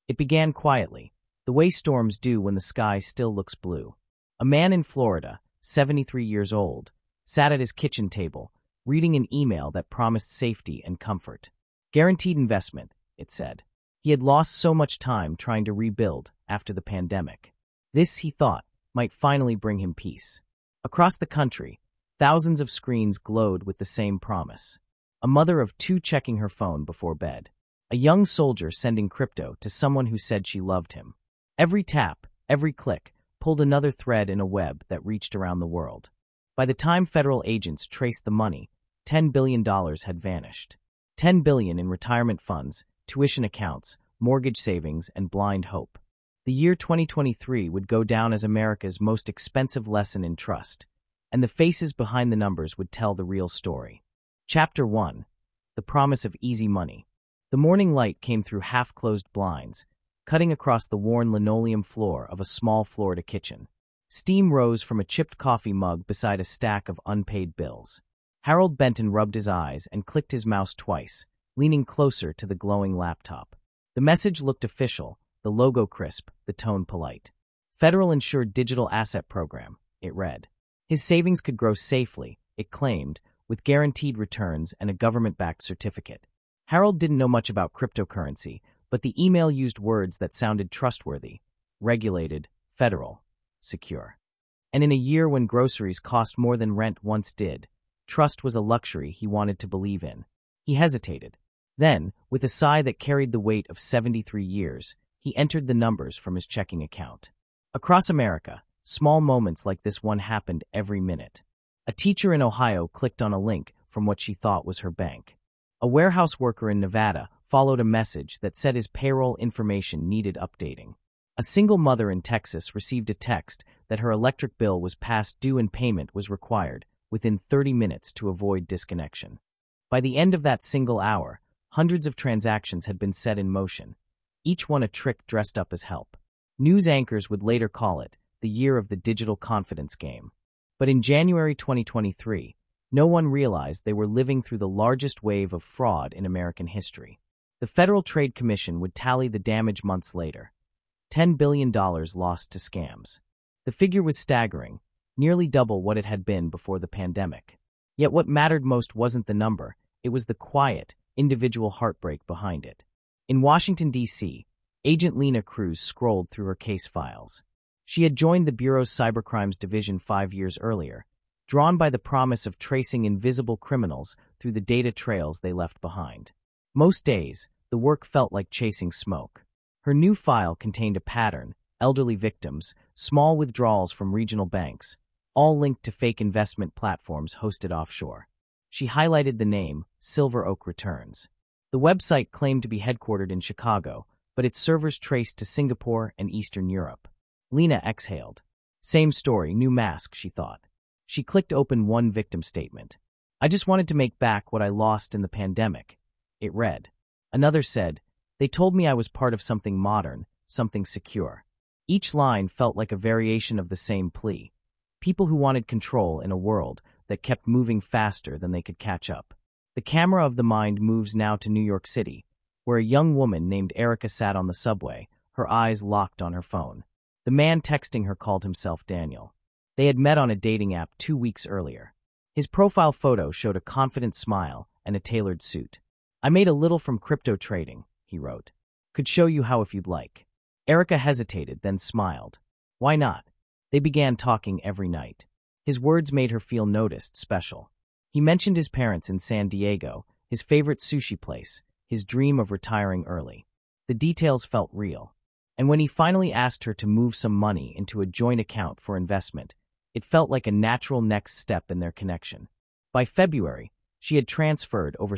It began quietly, the way storms do when the sky still looks blue. A man in Florida, 73 years old, sat at his kitchen table, reading an email that promised safety and comfort. Guaranteed investment, it said. He had lost so much time trying to rebuild after the pandemic. This, he thought, might finally bring him peace. Across the country, thousands of screens glowed with the same promise. A mother of two checking her phone before bed. A young soldier sending crypto to someone who said she loved him. Every tap, every click, pulled another thread in a web that reached around the world. By the time federal agents traced the money, $10 billion had vanished. $10 billion in retirement funds, tuition accounts, mortgage savings, and blind hope. The year 2023 would go down as America's most expensive lesson in trust, and the faces behind the numbers would tell the real story. Chapter 1. The Promise of Easy Money. The morning light came through half-closed blinds, cutting across the worn linoleum floor of a small Florida kitchen. Steam rose from a chipped coffee mug beside a stack of unpaid bills. Harold Benton rubbed his eyes and clicked his mouse twice, leaning closer to the glowing laptop. The message looked official, the logo crisp, the tone polite. Federal Insured Digital Asset Program, it read. His savings could grow safely, it claimed, with guaranteed returns and a government-backed certificate. Harold didn't know much about cryptocurrency, but the email used words that sounded trustworthy: regulated, federal, secure. And in a year when groceries cost more than rent once did, trust was a luxury he wanted to believe in. He hesitated. Then, with a sigh that carried the weight of 73 years, he entered the numbers from his checking account. Across America, small moments like this one happened every minute. A teacher in Ohio clicked on a link from what she thought was her bank. A warehouse worker in Nevada followed a message that said his payroll information needed updating. A single mother in Texas received a text that her electric bill was past due and payment was required within 30 minutes to avoid disconnection. By the end of that single hour, hundreds of transactions had been set in motion, each one a trick dressed up as help. News anchors would later call it the year of the digital confidence game. But in January 2023, no one realized they were living through the largest wave of fraud in American history. The Federal Trade Commission would tally the damage months later. $10 billion lost to scams. The figure was staggering, nearly double what it had been before the pandemic. Yet what mattered most wasn't the number, it was the quiet, individual heartbreak behind it. In Washington, D.C., Agent Lena Cruz scrolled through her case files. She had joined the Bureau's Cybercrimes Division 5 years earlier, drawn by the promise of tracing invisible criminals through the data trails they left behind. Most days, the work felt like chasing smoke. Her new file contained a pattern: elderly victims, small withdrawals from regional banks, all linked to fake investment platforms hosted offshore. She highlighted the name, Silver Oak Returns. The website claimed to be headquartered in Chicago, but its servers traced to Singapore and Eastern Europe. Lena exhaled. Same story, new mask, she thought. She clicked open one victim statement. I just wanted to make back what I lost in the pandemic. It read. Another said, they told me I was part of something modern, something secure. Each line felt like a variation of the same plea. People who wanted control in a world that kept moving faster than they could catch up. The camera of the mind moves now to New York City, where a young woman named Erica sat on the subway, her eyes locked on her phone. The man texting her called himself Daniel. They had met on a dating app 2 weeks earlier. His profile photo showed a confident smile and a tailored suit. I made a little from crypto trading, he wrote. Could show you how if you'd like. Erica hesitated, then smiled. Why not? They began talking every night. His words made her feel noticed, special. He mentioned his parents in San Diego, his favorite sushi place, his dream of retiring early. The details felt real. And when he finally asked her to move some money into a joint account for investment, it felt like a natural next step in their connection. By February, she had transferred over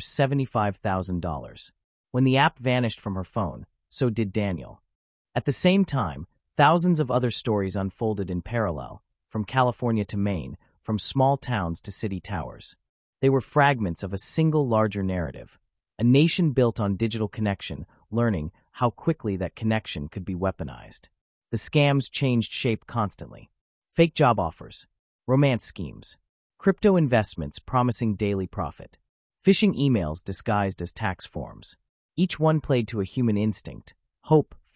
$75,000. When the app vanished from her phone, so did Daniel. At the same time, thousands of other stories unfolded in parallel, from California to Maine, from small towns to city towers. They were fragments of a single larger narrative, a nation built on digital connection, learning how quickly that connection could be weaponized. The scams changed shape constantly. Fake job offers, romance schemes, crypto investments promising daily profit, phishing emails disguised as tax forms. Each one played to a human instinct: hope,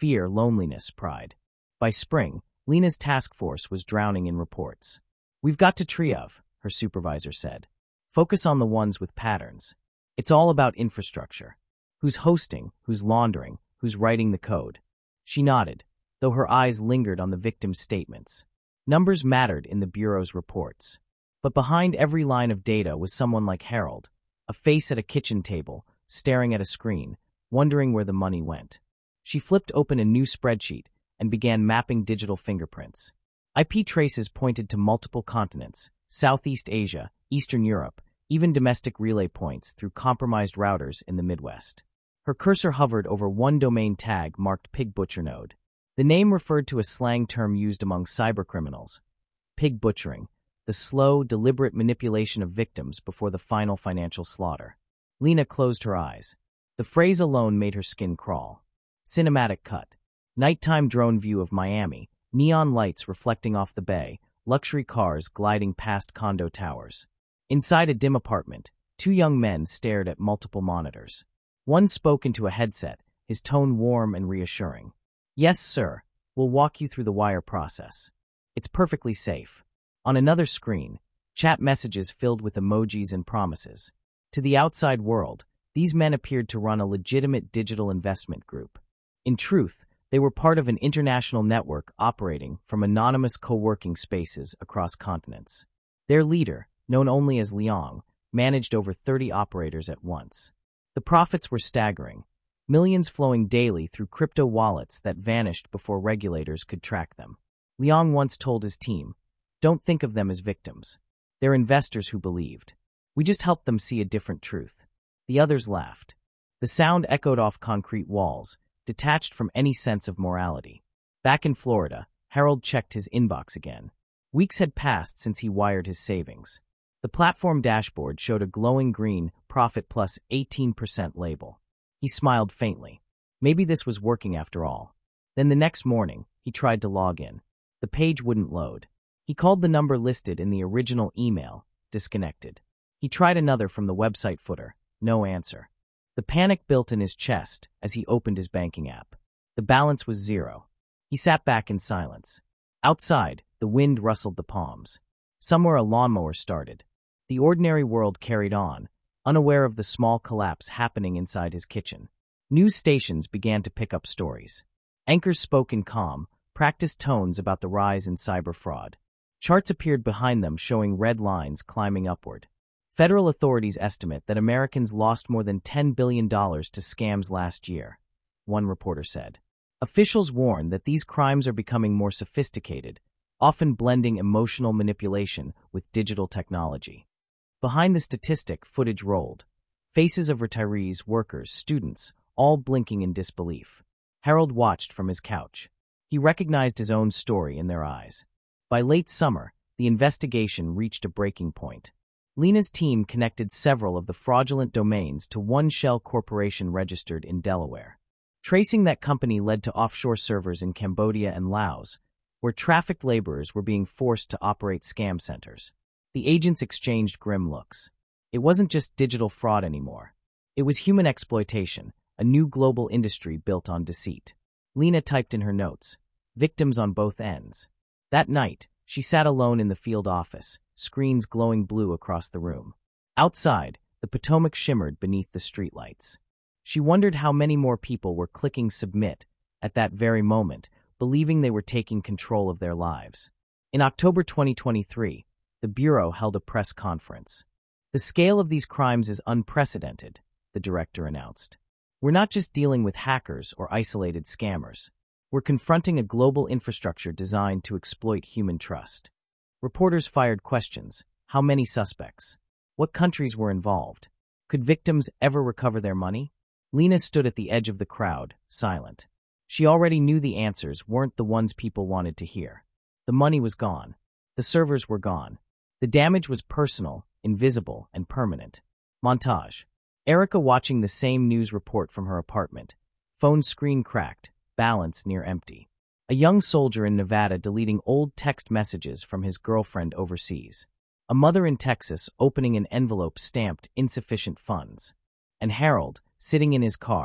fear, loneliness, pride. By spring, Lena's task force was drowning in reports. "We've got to triage," her supervisor said. "Focus on the ones with patterns. It's all about infrastructure. Who's hosting, who's laundering, who's writing the code." She nodded, though her eyes lingered on the victims' statements. Numbers mattered in the Bureau's reports. But behind every line of data was someone like Harold, a face at a kitchen table, staring at a screen, wondering where the money went. She flipped open a new spreadsheet and began mapping digital fingerprints. IP traces pointed to multiple continents, Southeast Asia, Eastern Europe, even domestic relay points through compromised routers in the Midwest. Her cursor hovered over one domain tag marked Pig Butcher Node. The name referred to a slang term used among cybercriminals: pig butchering, the slow, deliberate manipulation of victims before the final financial slaughter. Lena closed her eyes. The phrase alone made her skin crawl. Cinematic cut. Nighttime drone view of Miami, neon lights reflecting off the bay, luxury cars gliding past condo towers. Inside a dim apartment, two young men stared at multiple monitors. One spoke into a headset, his tone warm and reassuring. "Yes, sir. We'll walk you through the wire process. It's perfectly safe." On another screen, chat messages filled with emojis and promises. To the outside world, these men appeared to run a legitimate digital investment group. In truth, they were part of an international network operating from anonymous co-working spaces across continents. Their leader, known only as Liang, managed over 30 operators at once. The profits were staggering, millions flowing daily through crypto wallets that vanished before regulators could track them. Liang once told his team, "Don't think of them as victims. They're investors who believed. We just helped them see a different truth." The others laughed. The sound echoed off concrete walls, detached from any sense of morality. Back in Florida, Harold checked his inbox again. Weeks had passed since he wired his savings. The platform dashboard showed a glowing green profit plus 18% label. He smiled faintly. Maybe this was working after all. Then the next morning, he tried to log in. The page wouldn't load. He called the number listed in the original email, disconnected. He tried another from the website footer, no answer. The panic built in his chest as he opened his banking app. The balance was zero. He sat back in silence. Outside, the wind rustled the palms. Somewhere a lawnmower started. The ordinary world carried on, unaware of the small collapse happening inside his kitchen. News stations began to pick up stories. Anchors spoke in calm, practiced tones about the rise in cyber fraud. Charts appeared behind them showing red lines climbing upward. Federal authorities estimate that Americans lost more than $10 billion to scams last year, one reporter said. Officials warn that these crimes are becoming more sophisticated, often blending emotional manipulation with digital technology. Behind the statistic, footage rolled. Faces of retirees, workers, students, all blinking in disbelief. Harold watched from his couch. He recognized his own story in their eyes. By late summer, the investigation reached a breaking point. Lena's team connected several of the fraudulent domains to one shell corporation registered in Delaware. Tracing that company led to offshore servers in Cambodia and Laos, where trafficked laborers were being forced to operate scam centers. The agents exchanged grim looks. It wasn't just digital fraud anymore. It was human exploitation, a new global industry built on deceit. Lena typed in her notes, "Victims on both ends." That night, she sat alone in the field office, screens glowing blue across the room. Outside, the Potomac shimmered beneath the streetlights. She wondered how many more people were clicking submit at that very moment, believing they were taking control of their lives. In October 2023, the Bureau held a press conference. "The scale of these crimes is unprecedented," the director announced. "We're not just dealing with hackers or isolated scammers. We're confronting a global infrastructure designed to exploit human trust." Reporters fired questions. How many suspects? What countries were involved? Could victims ever recover their money? Lena stood at the edge of the crowd, silent. She already knew the answers weren't the ones people wanted to hear. The money was gone. The servers were gone. The damage was personal, invisible, and permanent. Montage. Erica watching the same news report from her apartment. Phone screen cracked, balance near empty. A young soldier in Nevada deleting old text messages from his girlfriend overseas. A mother in Texas opening an envelope stamped insufficient funds. And Harold, sitting in his car,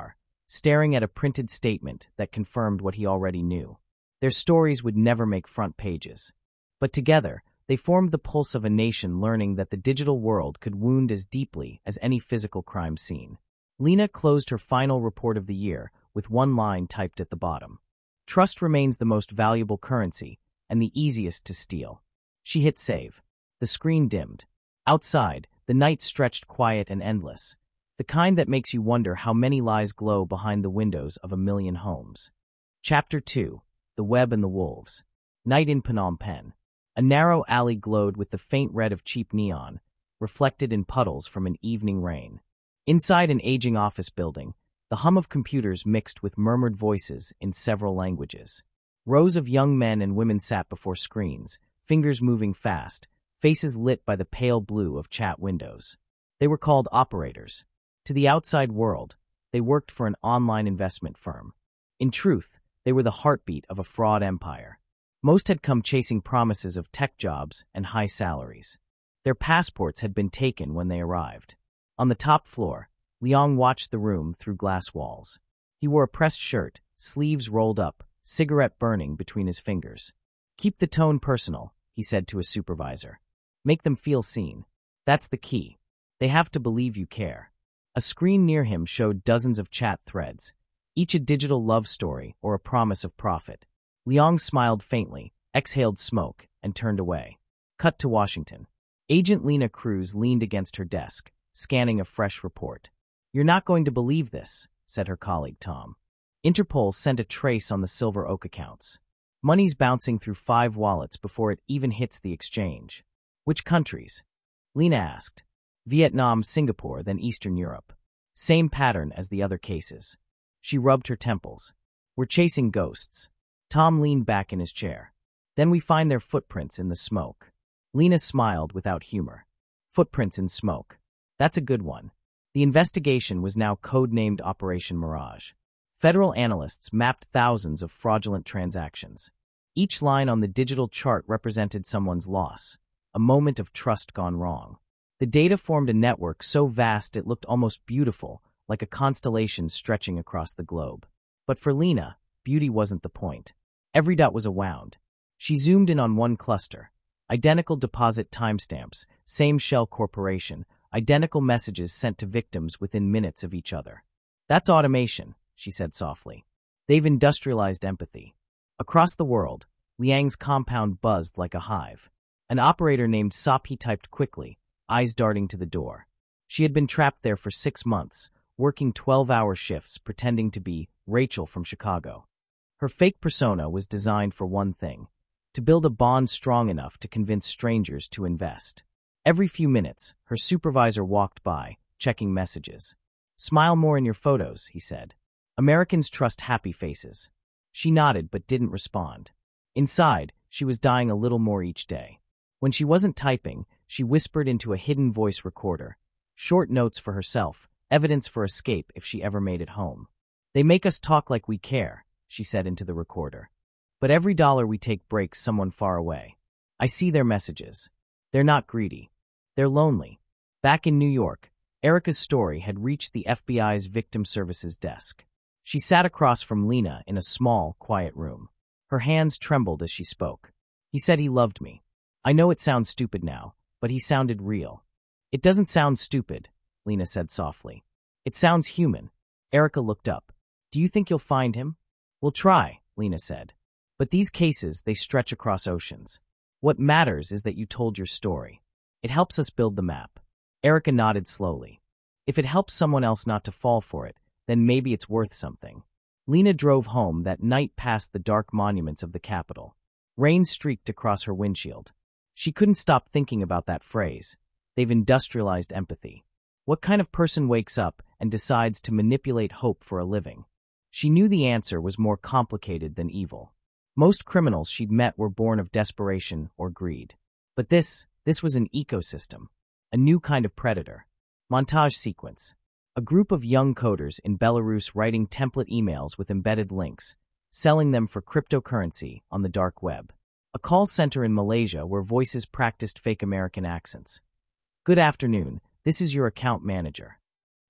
staring at a printed statement that confirmed what he already knew. Their stories would never make front pages. But together, they formed the pulse of a nation learning that the digital world could wound as deeply as any physical crime scene. Lena closed her final report of the year with one line typed at the bottom. Trust remains the most valuable currency and the easiest to steal. She hit save. The screen dimmed. Outside, the night stretched quiet and endless, the kind that makes you wonder how many lies glow behind the windows of a million homes. Chapter 2. The Web and the Wolves. Night in Phnom Penh. A narrow alley glowed with the faint red of cheap neon, reflected in puddles from an evening rain. Inside an aging office building, the hum of computers mixed with murmured voices in several languages. Rows of young men and women sat before screens, fingers moving fast, faces lit by the pale blue of chat windows. They were called operators. To the outside world, they worked for an online investment firm. In truth, they were the heartbeat of a fraud empire. Most had come chasing promises of tech jobs and high salaries. Their passports had been taken when they arrived. On the top floor, Liang watched the room through glass walls. He wore a pressed shirt, sleeves rolled up, cigarette burning between his fingers. "Keep the tone personal," he said to his supervisor. "Make them feel seen. That's the key. They have to believe you care." A screen near him showed dozens of chat threads, each a digital love story or a promise of profit. Liang smiled faintly, exhaled smoke, and turned away. Cut to Washington. Agent Lena Cruz leaned against her desk, scanning a fresh report. "You're not going to believe this," said her colleague Tom. Interpol sent a trace on the Silver Oak accounts. Money's bouncing through 5 wallets before it even hits the exchange. "Which countries?" Lena asked. "Vietnam, Singapore, then Eastern Europe. Same pattern as the other cases." She rubbed her temples. "We're chasing ghosts." Tom leaned back in his chair. "Then we find their footprints in the smoke." Lena smiled without humor. "Footprints in smoke. That's a good one." The investigation was now codenamed Operation Mirage. Federal analysts mapped thousands of fraudulent transactions. Each line on the digital chart represented someone's loss, a moment of trust gone wrong. The data formed a network so vast it looked almost beautiful, like a constellation stretching across the globe. But for Lena, beauty wasn't the point. Every dot was a wound. She zoomed in on one cluster. Identical deposit timestamps, same shell corporation, identical messages sent to victims within minutes of each other. "That's automation," she said softly. "They've industrialized empathy." Across the world, Liang's compound buzzed like a hive. An operator named Sop typed quickly, eyes darting to the door. She had been trapped there for 6 months, working 12-hour shifts pretending to be Rachel from Chicago. Her fake persona was designed for one thing: to build a bond strong enough to convince strangers to invest. Every few minutes, her supervisor walked by, checking messages. "Smile more in your photos," he said. "Americans trust happy faces." She nodded but didn't respond. Inside, she was dying a little more each day. When she wasn't typing, she whispered into a hidden voice recorder. Short notes for herself, evidence for escape if she ever made it home. "They make us talk like we care," she said into the recorder. "But every dollar we take breaks someone far away. I see their messages. They're not greedy. They're lonely." Back in New York, Erica's story had reached the FBI's Victim Services desk. She sat across from Lena in a small, quiet room. Her hands trembled as she spoke. "He said he loved me. I know it sounds stupid now, but he sounded real." "It doesn't sound stupid," Lena said softly. "It sounds human." Erica looked up. "Do you think you'll find him?" "We'll try," Lena said. "But these cases, they stretch across oceans. What matters is that you told your story. It helps us build the map." Erica nodded slowly. "If it helps someone else not to fall for it, then maybe it's worth something." Lena drove home that night past the dark monuments of the capital. Rain streaked across her windshield. She couldn't stop thinking about that phrase. They've industrialized empathy. What kind of person wakes up and decides to manipulate hope for a living? She knew the answer was more complicated than evil. Most criminals she'd met were born of desperation or greed. But this was an ecosystem, a new kind of predator. Montage sequence. A group of young coders in Belarus writing template emails with embedded links, selling them for cryptocurrency on the dark web. A call center in Malaysia where voices practiced fake American accents. "Good afternoon, this is your account manager."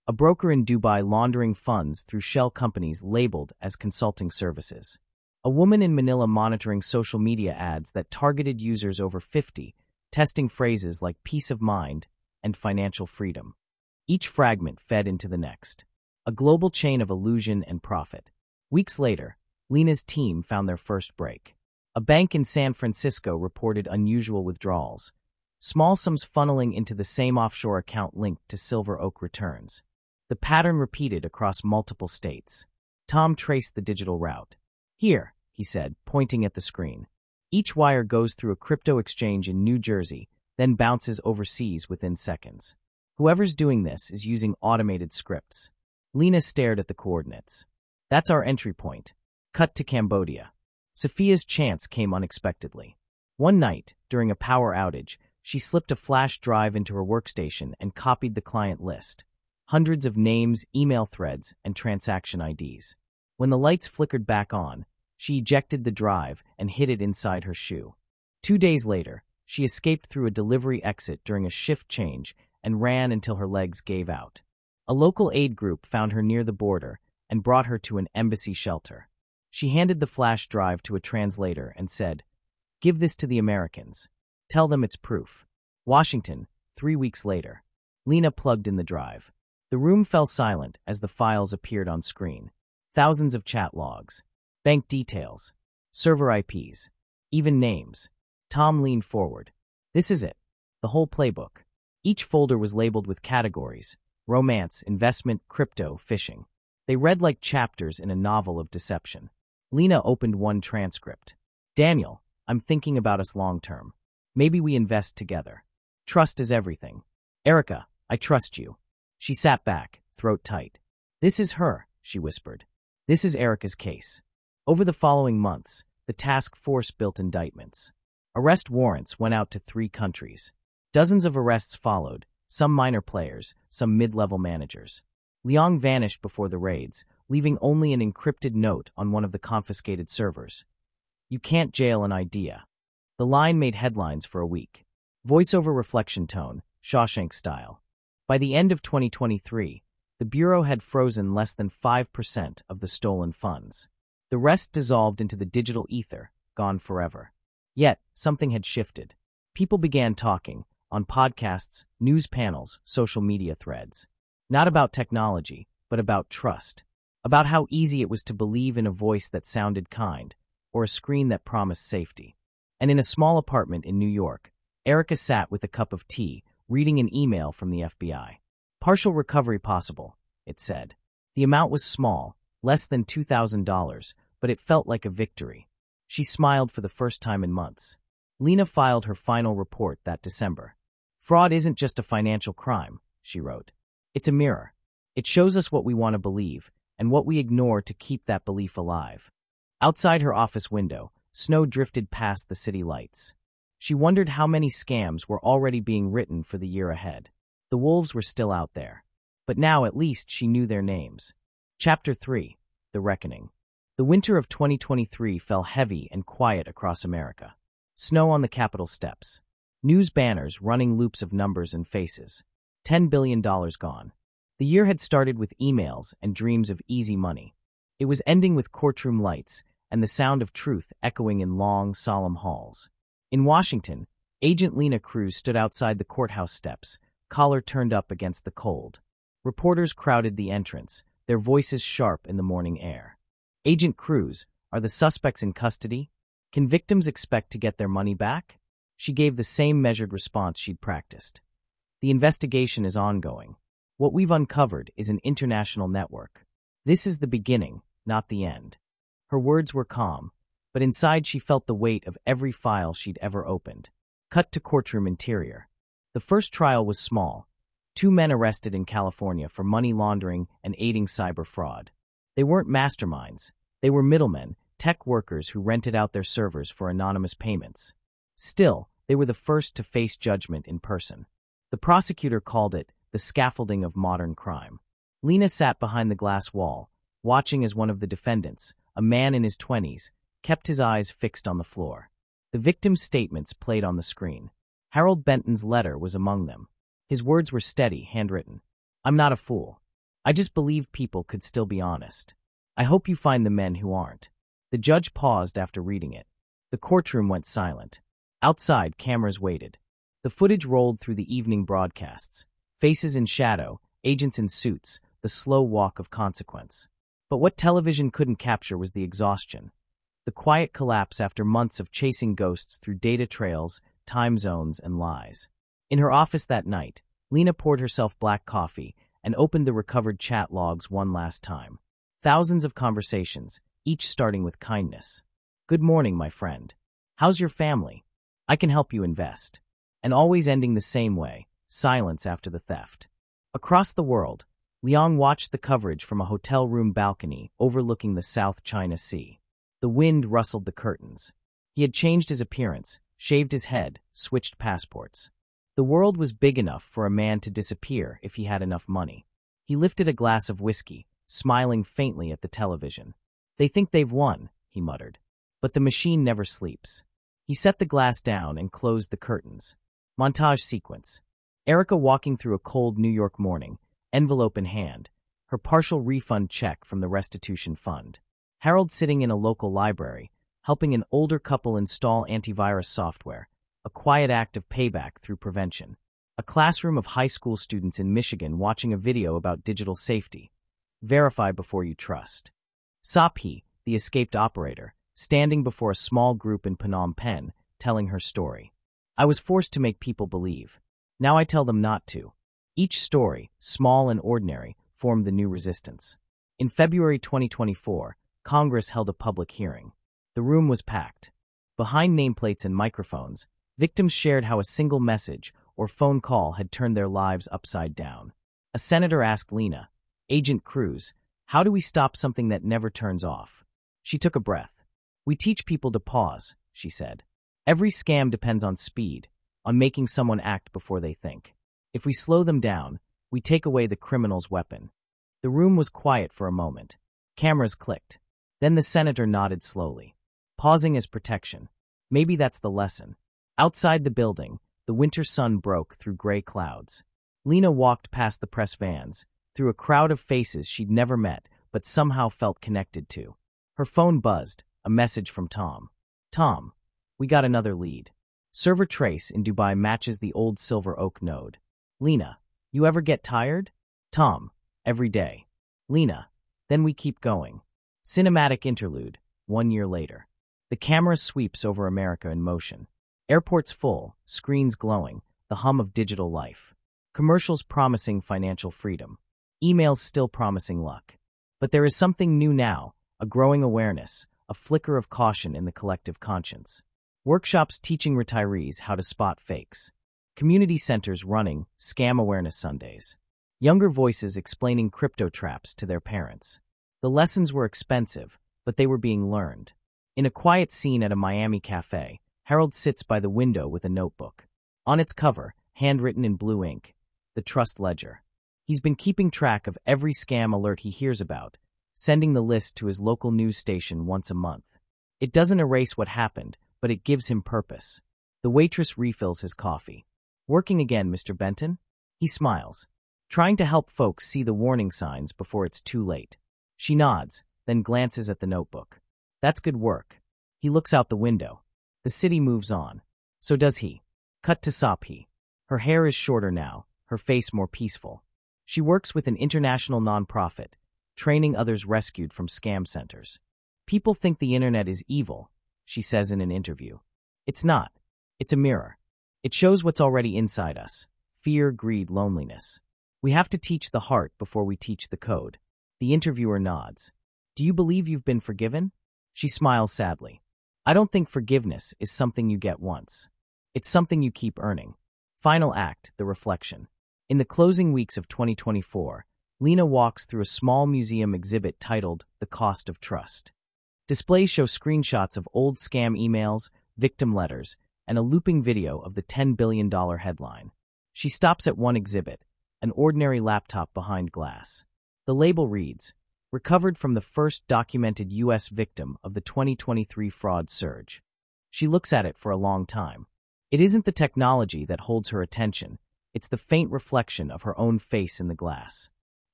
a broker in Dubai laundering funds through shell companies labeled as consulting services. A woman in Manila monitoring social media ads that targeted users over 50, testing phrases like peace of mind and financial freedom. Each fragment fed into the next. A global chain of illusion and profit. Weeks later, Lena's team found their first break. A bank in San Francisco reported unusual withdrawals, small sums funneling into the same offshore account linked to Silver Oak returns. The pattern repeated across multiple states. Tom traced the digital route. Here, he said, pointing at the screen. Each wire goes through a crypto exchange in New Jersey, then bounces overseas within seconds. Whoever's doing this is using automated scripts. Lena stared at the coordinates. That's our entry point. Cut to Cambodia. Sophia's chance came unexpectedly. One night, during a power outage, she slipped a flash drive into her workstation and copied the client list. Hundreds of names, email threads, and transaction IDs. When the lights flickered back on, she ejected the drive and hid it inside her shoe. 2 days later, she escaped through a delivery exit during a shift change and ran until her legs gave out. A local aid group found her near the border and brought her to an embassy shelter. She handed the flash drive to a translator and said, "Give this to the Americans. Tell them it's proof." Washington, 3 weeks later. Lena plugged in the drive. The room fell silent as the files appeared on screen. Thousands of chat logs, bank details, server IPs, even names. Tom leaned forward. This is it. The whole playbook. Each folder was labeled with categories: romance, investment, crypto, phishing. They read like chapters in a novel of deception. Lena opened one transcript. "Daniel, I'm thinking about us long term. Maybe we invest together. Trust is everything. Erica, I trust you." She sat back, throat tight. "This is her," she whispered. "This is Erica's case." Over the following months, the task force built indictments. Arrest warrants went out to 3 countries. Dozens of arrests followed, some minor players, some mid-level managers. Leong vanished before the raids, leaving only an encrypted note on one of the confiscated servers. "You can't jail an idea." The line made headlines for a week. Voiceover reflection tone, Shawshank style. By the end of 2023, the Bureau had frozen less than 5% of the stolen funds. The rest dissolved into the digital ether, gone forever. Yet, something had shifted. People began talking, on podcasts, news panels, social media threads. Not about technology, but about trust. About how easy it was to believe in a voice that sounded kind, or a screen that promised safety. And in a small apartment in New York, Erica sat with a cup of tea, reading an email from the FBI. "Partial recovery possible," it said. The amount was small, less than $2,000, but it felt like a victory. She smiled for the first time in months. Lena filed her final report that December. "Fraud isn't just a financial crime," she wrote. "It's a mirror. It shows us what we want to believe, and what we ignore to keep that belief alive." Outside her office window, snow drifted past the city lights. She wondered how many scams were already being written for the year ahead. The wolves were still out there. But now at least she knew their names. Chapter 3. The Reckoning. The winter of 2023 fell heavy and quiet across America. Snow on the Capitol steps. News banners running loops of numbers and faces. $10 billion gone. The year had started with emails and dreams of easy money. It was ending with courtroom lights and the sound of truth echoing in long, solemn halls. In Washington, Agent Lena Cruz stood outside the courthouse steps, collar turned up against the cold. Reporters crowded the entrance, their voices sharp in the morning air. "Agent Cruz, are the suspects in custody? Can victims expect to get their money back?" She gave the same measured response she'd practiced. "The investigation is ongoing. What we've uncovered is an international network. This is the beginning, not the end." Her words were calm, but inside she felt the weight of every file she'd ever opened. Cut to courtroom interior. The first trial was small. 2 men arrested in California for money laundering and aiding cyber fraud. They weren't masterminds. They were middlemen, tech workers who rented out their servers for anonymous payments. Still, they were the first to face judgment in person. The prosecutor called it the scaffolding of modern crime. Lena sat behind the glass wall, watching as one of the defendants, a man in his 20s, kept his eyes fixed on the floor. The victim's statements played on the screen. Harold Benton's letter was among them. His words were steady, handwritten. "I'm not a fool. I just believed people could still be honest. I hope you find the men who aren't." The judge paused after reading it. The courtroom went silent. Outside, cameras waited. The footage rolled through the evening broadcasts. Faces in shadow, agents in suits, the slow walk of consequence. But what television couldn't capture was the exhaustion. The quiet collapse after months of chasing ghosts through data trails, time zones, and lies. In her office that night, Lena poured herself black coffee and opened the recovered chat logs one last time. Thousands of conversations, each starting with kindness. "Good morning, my friend. How's your family? I can help you invest." And always ending the same way, silence after the theft. Across the world, Liang watched the coverage from a hotel room balcony overlooking the South China Sea. The wind rustled the curtains. He had changed his appearance, shaved his head, switched passports. The world was big enough for a man to disappear if he had enough money. He lifted a glass of whiskey, smiling faintly at the television. "They think they've won," he muttered. But the machine never sleeps. He set the glass down and closed the curtains. Montage sequence. Erica walking through a cold New York morning, envelope in hand, her partial refund check from the restitution fund. Harold sitting in a local library, helping an older couple install antivirus software, a quiet act of payback through prevention. A classroom of high school students in Michigan watching a video about digital safety. Verify before you trust. Saphi, the escaped operator, standing before a small group in Phnom Penh, telling her story. "I was forced to make people believe. Now I tell them not to." Each story, small and ordinary, formed the new resistance. In February 2024, Congress held a public hearing. The room was packed. Behind nameplates and microphones, victims shared how a single message or phone call had turned their lives upside down. A senator asked Lena, "Agent Cruz, how do we stop something that never turns off?" She took a breath. "We teach people to pause," she said. "Every scam depends on speed, on making someone act before they think. If we slow them down, we take away the criminal's weapon." The room was quiet for a moment. Cameras clicked. Then the senator nodded slowly. Pausing as protection. Maybe that's the lesson. Outside the building, the winter sun broke through gray clouds. Lena walked past the press vans, through a crowd of faces she'd never met but somehow felt connected to. Her phone buzzed, a message from Tom. "Tom, we got another lead. Server trace in Dubai matches the old Silver Oak node." "Lena, you ever get tired?" "Tom, every day." "Lena, then we keep going." Cinematic interlude, 1 year later. The camera sweeps over America in motion. Airports full, screens glowing, the hum of digital life. Commercials promising financial freedom. Emails still promising luck. But there is something new now, a growing awareness, a flicker of caution in the collective conscience. Workshops teaching retirees how to spot fakes. Community centers running scam awareness Sundays. Younger voices explaining crypto traps to their parents. The lessons were expensive, but they were being learned. In a quiet scene at a Miami cafe, Harold sits by the window with a notebook. On its cover, handwritten in blue ink, the Trust Ledger. He's been keeping track of every scam alert he hears about, sending the list to his local news station once a month. It doesn't erase what happened, but it gives him purpose. The waitress refills his coffee. "Working again, Mr. Benton?" He smiles, trying to help folks see the warning signs before it's too late. She nods, then glances at the notebook. "That's good work." He looks out the window. The city moves on. So does he. Cut to Saphi. Her hair is shorter now, her face more peaceful. She works with an international nonprofit, training others rescued from scam centers. "People think the internet is evil," she says in an interview. "It's not. It's a mirror. It shows what's already inside us. Fear, greed, loneliness. We have to teach the heart before we teach the code." The interviewer nods. "Do you believe you've been forgiven?" She smiles sadly. "I don't think forgiveness is something you get once. It's something you keep earning." Final act, the reflection. In the closing weeks of 2024, Lena walks through a small museum exhibit titled The Cost of Trust. Displays show screenshots of old scam emails, victim letters, and a looping video of the $10 billion headline. She stops at one exhibit, an ordinary laptop behind glass. The label reads, "Recovered from the first documented U.S. victim of the 2023 fraud surge." She looks at it for a long time. It isn't the technology that holds her attention, it's the faint reflection of her own face in the glass.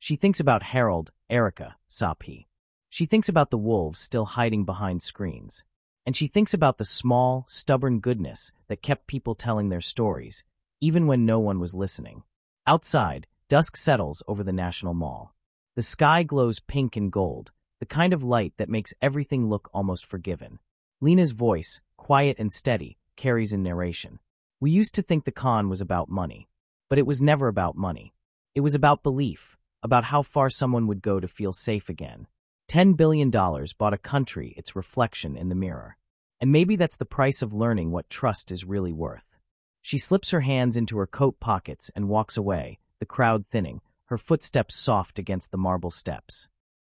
She thinks about Harold, Erica, Sapi. She thinks about the wolves still hiding behind screens. And she thinks about the small, stubborn goodness that kept people telling their stories, even when no one was listening. Outside, dusk settles over the National Mall. The sky glows pink and gold, the kind of light that makes everything look almost forgiven. Lena's voice, quiet and steady, carries in narration. We used to think the con was about money, but it was never about money. It was about belief, about how far someone would go to feel safe again. $10 billion bought a country its reflection in the mirror. And maybe that's the price of learning what trust is really worth. She slips her hands into her coat pockets and walks away, the crowd thinning, her footsteps soft against the marble steps.